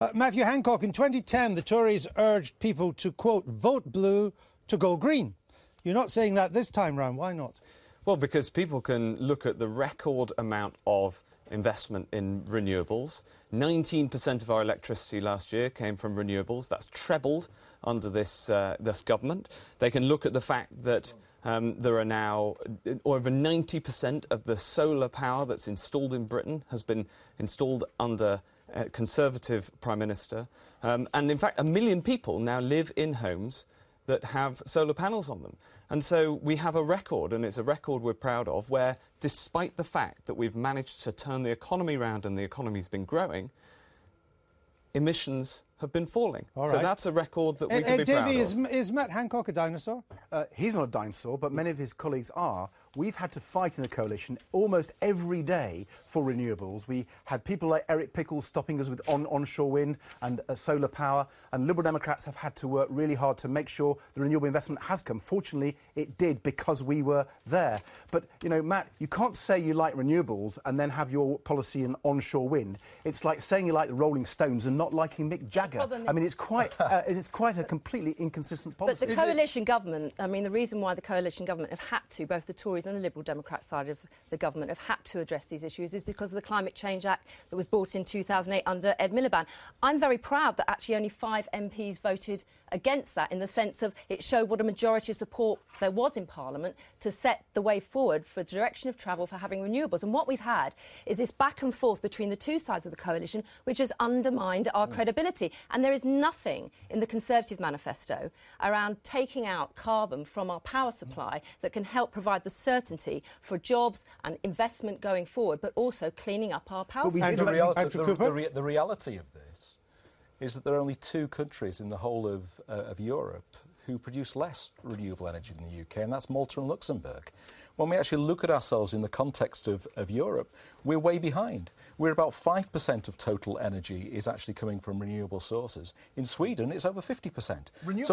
Matthew Hancock, in 2010, the Tories urged people to, quote, vote blue to go green. You're not saying that this time round. Why not? Well, because people can look at the record amount of investment in renewables. 19% of our electricity last year came from renewables. That's trebled under this government. They can look at the fact that there are now over 90% of the solar power that's installed in Britain has been installed under a Conservative Prime Minister. And in fact, 1 million people now live in homes that have solar panels on them. And so we have a record, and it's a record we're proud of, where despite the fact that we've managed to turn the economy round and the economy's been growing, emissions have been falling. All right. So that's a record that we can be proud of. Is Matt Hancock a dinosaur? He's not a dinosaur, but many of his colleagues are. We've had to fight in the coalition almost every day for renewables. We had people like Eric Pickles stopping us with onshore wind and solar power, and Liberal Democrats have had to work really hard to make sure the renewable investment has come. Fortunately, it did because we were there. But, you know, Matt, you can't say you like renewables and then have your policy in onshore wind. It's like saying you like the Rolling Stones and not liking Mick Jagger. I mean, it's quite a completely inconsistent policy. But the coalition government, I mean, the reason why the coalition government have had to, both the Tories and the Liberal Democrat side of the government have had to address these issues is because of the Climate Change Act that was brought in 2008 under Ed Miliband. I'm very proud that actually only 5 MPs voted against that, in the sense of it showed what a majority of support there was in Parliament to set the way forward for the direction of travel for having renewables. And what we've had is this back and forth between the two sides of the coalition, which has undermined our credibility. And there is nothing in the Conservative manifesto around taking out carbon from our power supply that can help provide the certainty for jobs and investment going forward, but also cleaning up our power supply. The reality of this is that there are only 2 countries in the whole of Europe who produce less renewable energy than the UK, and that's Malta and Luxembourg. When we actually look at ourselves in the context of Europe, we're way behind. We're about 5% of total energy is actually coming from renewable sources. In Sweden, it's over 50%.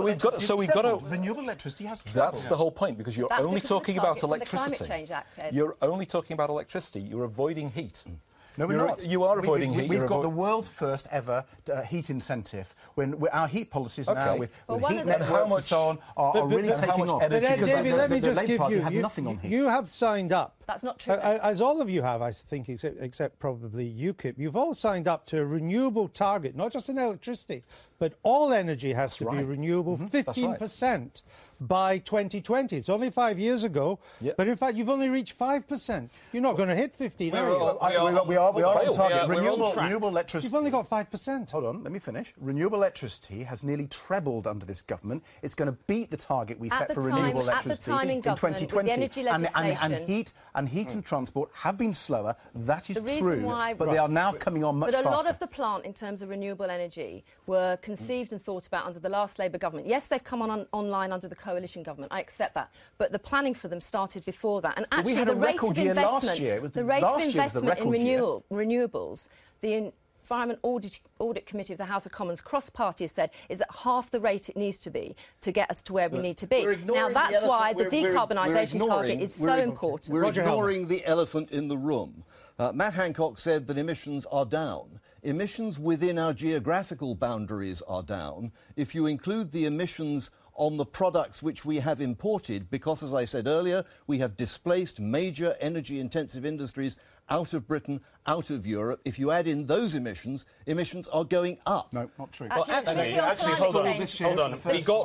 Renewable electricity has trebled. That's the whole point, because you're only talking about electricity. You're only talking about electricity. You're avoiding heat. No, we're not. You are avoiding heat. We've got the world's first ever heat incentive. When our heat policies now with heat networks and so on are really taking off. But David, let me just give you, nothing on heat. You have signed up. That's not true. As all of you have, I think, except probably UKIP. You've all signed up to a renewable target, not just in electricity, but all energy has to be renewable, 15% by 2020. It's only 5 years ago, but in fact, you've only reached 5%. You're not going to hit 15, are you? We are on target. Renewable electricity. You've only got 5%. Hold on, let me finish. Renewable electricity has nearly trebled under this government. It's going to beat the target we set for renewable electricity in 2020. And heat and transport have been slower. That is true. But they are now coming on much faster. But a lot of the plant, in terms of renewable energy, were conceived and thought about under the last Labour government. Yes, they've come online under the coalition government. I accept that. But the planning for them started before that. And actually, the rate of investment in renewables, the Environment Audit Committee of the House of Commons cross-party has said is at half the rate it needs to be to get us to where we need to be. Now, that's why the decarbonisation target is so important. We're ignoring the elephant in the room. Matt Hancock said that emissions are down. Emissions within our geographical boundaries are down. If you include the emissions on the products which we have imported, because, as I said earlier, we have displaced major energy-intensive industries out of Britain, out of Europe. If you add in those emissions, emissions are going up. No, not true. Actually, hold on.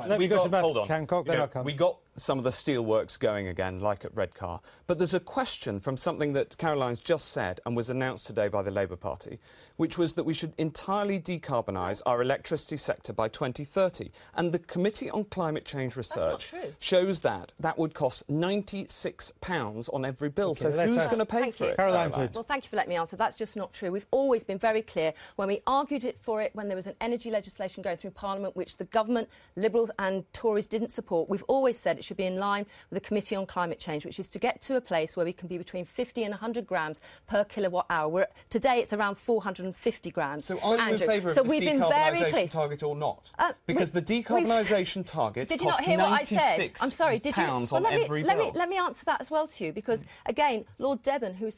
We got some of the steelworks going again, like at Redcar. But there's a question from something that Caroline's just said and was announced today by the Labour Party, which was that we should entirely decarbonise our electricity sector by 2030. And the Committee on Climate Change Research shows that would cost £96 on every bill. Okay, so who's going to pay for it? Caroline. Well, thank you for letting me answer. That's just not true. We've always been very clear when we argued for it when there was an energy legislation going through Parliament, which the government, Liberals and Tories didn't support. We've always said it should be in line with the Committee on Climate Change, which is to get to a place where we can be between 50 and 100 grams per kilowatt hour. Today it's around 450 grams. So are you in favour of this decarbonisation target or not? Because the decarbonisation target did you not hear what I said? I'm sorry, did you? On every bill. Let me answer that as well to you, because, again, Lord Debon, who is the former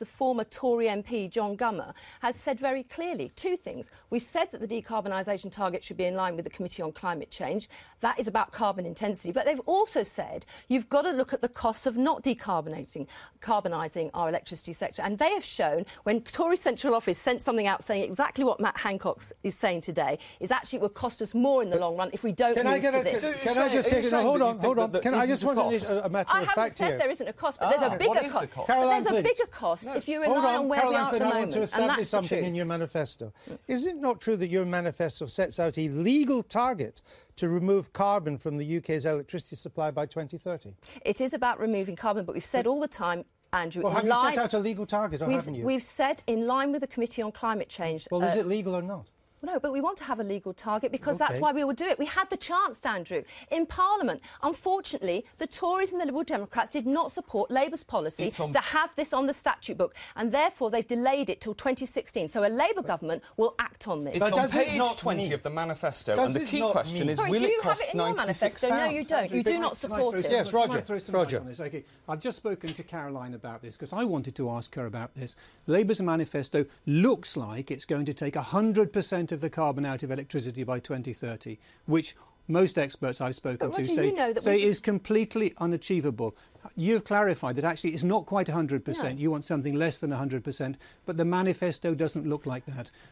Tory MP, John Gummer, has said very clearly two things. We've said that the decarbonisation target should be in line with the Committee on Climate Change. That is about carbon intensity. But they've also said you've got to look at the costs of not decarbonising our electricity sector. And they have shown, when Tory Central Office sent something out saying exactly what Matt Hancock is saying today, is actually it will cost us more in the long run if we don't move to this. Can I just take it? Hold on. I just want a matter of fact here. I haven't said there isn't a cost, but there's a bigger cost. There's a bigger cost if you rely on where we are at the moment. I want to establish something in your manifesto. Is it not true that your manifesto sets out a legal target to remove carbon from the UK's electricity supply by 2030? It is about removing carbon, but we've said all the time, Andrew... Well, have you set out a legal target, or haven't you? We've said, in line with the Committee on Climate Change... Well, is it legal or not? No, but we want to have a legal target because that's why we will do it. We had the chance, Andrew, in Parliament. Unfortunately, the Tories and the Liberal Democrats did not support Labour's policy to have this on the statute book, and therefore they've delayed it till 2016. So a Labour government will act on this. It's on page 20 of the manifesto, and the key question is, will it cost £96? No, you don't. You do not support it. Yes, Roger. Roger. Okay. I've just spoken to Caroline about this because I wanted to ask her about this. Labour's manifesto looks like it's going to take 100% of the carbon out of electricity by 2030, which most experts I've spoken to say is completely unachievable. You've clarified that actually it's not quite 100%. No. You want something less than 100%, but the manifesto doesn't look like that.